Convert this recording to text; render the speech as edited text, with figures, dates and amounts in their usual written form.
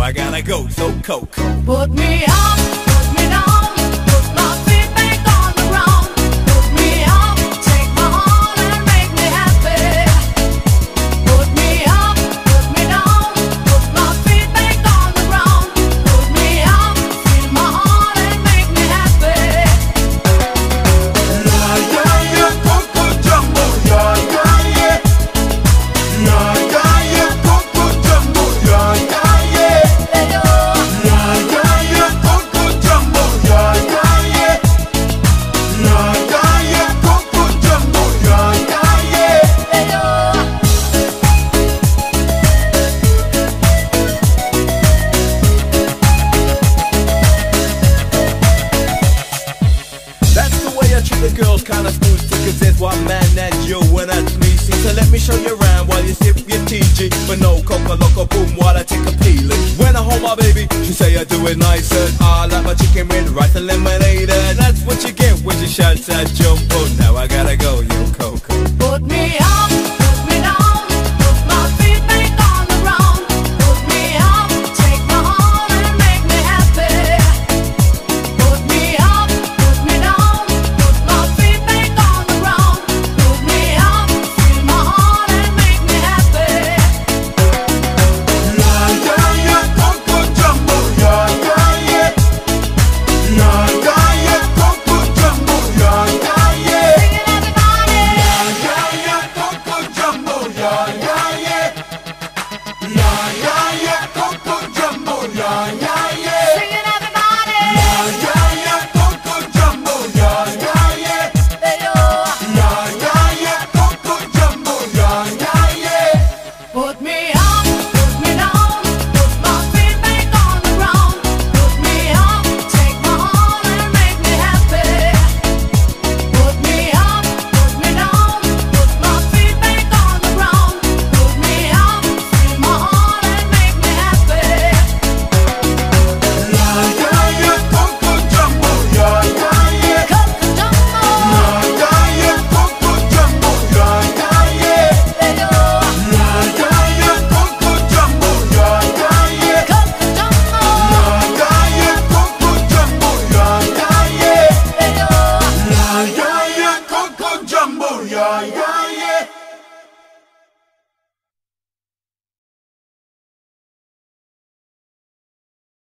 I gotta go, so coke. Put me up, put me down, put my feet back on the ground. Put me up, take my heart and make me happy. Put me up, put me down, put my feet back on the ground. Put me up, feel my heart and make me happy. Yeah, yeah, yeah, Coco Jumbo, yeah, yeah, yeah. Yeah, yeah, yeah, Coco Jumbo, yeah, yeah, yeah. Yeah, yeah, yeah, Coco Jumbo, yeah, yeah, yeah. Yeah, yeah, yeah, Coco Jumbo, yeah, yeah, yeah. That's the way I treat the girls, kinda smooth too, cause there's one man that's you and that's me. See, so let me show you around while you sip your TG. But no coca loco boom while I take a peeling. When I hold my baby, she say I do it nicer. I like my chicken with rice and lemonade, and that's what you get when you shout at Joe.